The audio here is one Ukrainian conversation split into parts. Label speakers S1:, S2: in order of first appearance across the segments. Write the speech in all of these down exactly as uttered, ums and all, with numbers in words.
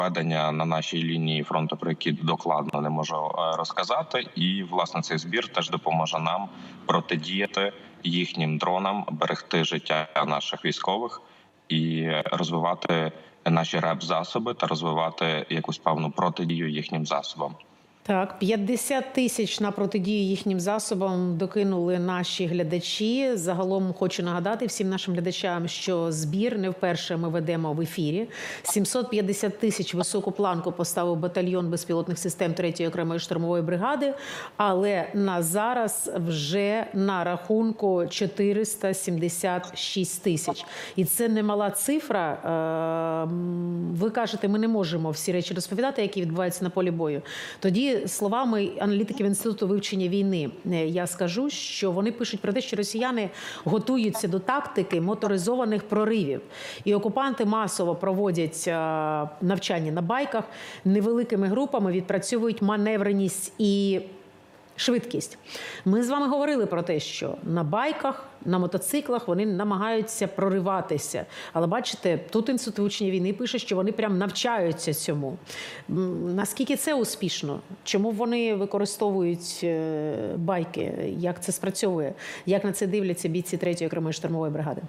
S1: проведення на нашій лінії фронту, про які докладно не можу розказати. І, власне, цей збір теж допоможе нам протидіяти їхнім дронам, берегти життя наших військових і розвивати наші реп-засоби та розвивати якусь певну протидію їхнім засобам.
S2: Так, п'ятдесят тисяч на протидію їхнім засобам докинули наші глядачі. Загалом хочу нагадати всім нашим глядачам, що збір не вперше ми ведемо в ефірі. сімсот п'ятдесят тисяч високу планку поставив батальйон безпілотних систем третьої окремої штурмової бригади, але на зараз вже на рахунку чотириста сімдесят шість тисяч. І це немала цифра. Ви кажете, ми не можемо всі речі розповідати, які відбуваються на полі бою. Тоді словами аналітиків Інституту вивчення війни, я скажу, що вони пишуть про те, що росіяни готуються до тактики моторизованих проривів. І окупанти масово проводять навчання на байках, невеликими групами відпрацьовують маневреність і швидкість. Ми з вами говорили про те, що на байках, на мотоциклах вони намагаються прориватися. Але бачите, тут Інститут вивчення війни пише, що вони прям навчаються цьому. Наскільки це успішно? Чому вони використовують байки? Як це спрацьовує? Як на це дивляться бійці третьої окремої штурмової бригади?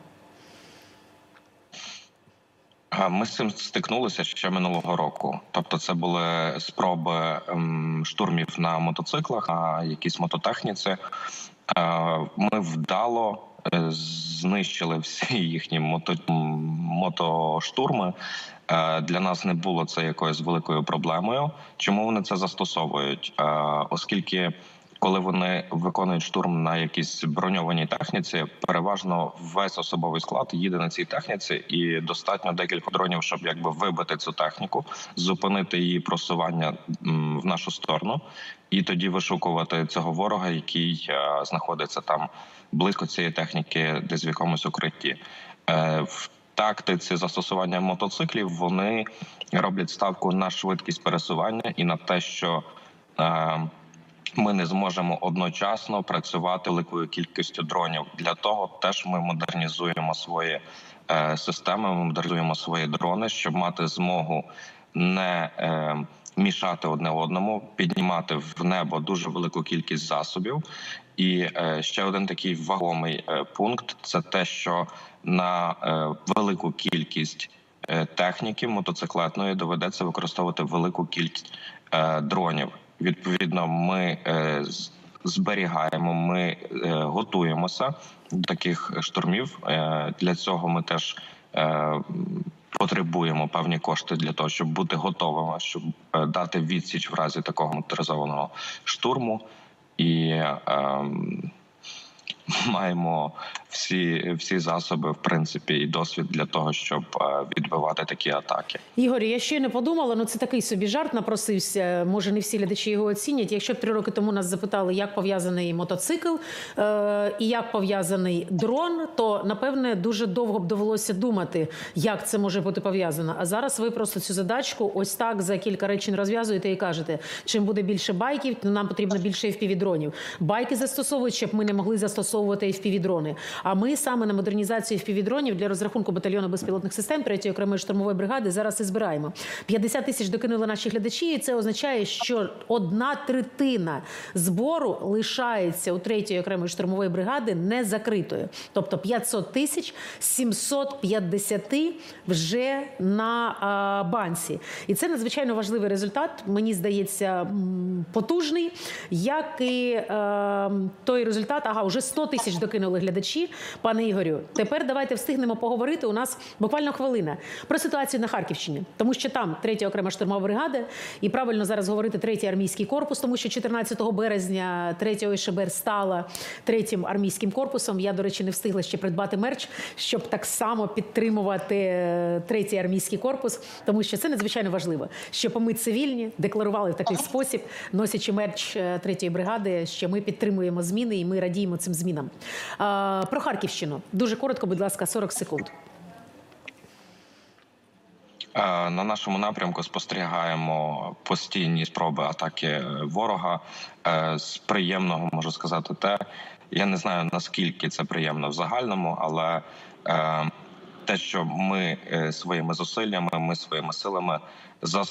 S1: Ми з цим стикнулися ще минулого року. Тобто це були спроби штурмів на мотоциклах, на якійсь мототехніці. Ми вдало знищили всі їхні мото... мотоштурми. Для нас не було це якоюсь великою проблемою. Чому вони це застосовують? Оскільки коли вони виконують штурм на якійсь броньованій техніці, переважно весь особовий склад їде на цій техніці, і достатньо декілька дронів, щоб якби вибити цю техніку, зупинити її просування в нашу сторону, і тоді вишукувати цього ворога, який знаходиться там близько цієї техніки, десь в якомусь укритті. В тактиці застосування мотоциклів вони роблять ставку на швидкість пересування і на те, що ми не зможемо одночасно працювати великою кількістю дронів. Для того теж ми модернізуємо свої е, системи, ми модернізуємо свої дрони, щоб мати змогу не е, мішати одне одному, піднімати в небо дуже велику кількість засобів. І е, ще один такий вагомий е, пункт – це те, що на е, велику кількість е, техніки мотоциклетної доведеться використовувати велику кількість е, дронів. Відповідно, ми е, зберігаємо, ми е, готуємося до таких штурмів. Е, для цього ми теж е, потребуємо певні кошти для того, щоб бути готовими, щоб е, дати відсіч в разі такого моторизованого штурму. І е, маємо всі, всі засоби, в принципі, і досвід для того, щоб відбивати такі атаки.
S2: Ігор, я ще не подумала, ну це такий собі жарт напросився, може не всі глядачі його оцінять. Якщо б три роки тому нас запитали, як пов'язаний мотоцикл е- і як пов'язаний дрон, то, напевне, дуже довго б довелося думати, як це може бути пов'язано. А зараз ви просто цю задачку ось так за кілька речень розв'язуєте і кажете, чим буде більше байків, то нам потрібно більше еф пі ві-дронів. Байки застосовують, щоб ми не могли застосовувати еф пі ві-дрони. А ми саме на модернізацію еф пі ві-дронів для розрахунку батальйону безпілотних систем третьої окремої штурмової бригади зараз і збираємо. п'ятдесят тисяч докинули наші глядачі, і це означає, що одна третина збору лишається у третьої окремої штурмової бригади не закритою. Тобто п'ятсот тисяч сімсот п'ятдесят вже на а, банці. І це надзвичайно важливий результат, мені здається, потужний, як і а, той результат, ага, вже сто тисяч докинули глядачі. Пане Ігорю, тепер давайте встигнемо поговорити, у нас буквально хвилина, про ситуацію на Харківщині. Тому що там третя окрема штурмова бригада, і правильно зараз говорити третій армійський корпус, тому що чотирнадцятого березня третя о ес ше бе ер стала третім армійським корпусом. Я, до речі, не встигла ще придбати мерч, щоб так само підтримувати третій армійський корпус, тому що це надзвичайно важливо, щоб ми цивільні декларували в такий спосіб, носячи мерч третьої бригади, що ми підтримуємо зміни і ми радіємо цим змінам. Про Харківщину. Дуже коротко, будь ласка, сорок секунд.
S1: На нашому напрямку спостерігаємо постійні спроби атаки ворога. З приємного можу сказати те, я не знаю, наскільки це приємно в загальному, але те, що ми е, своїми зусиллями, ми своїми силами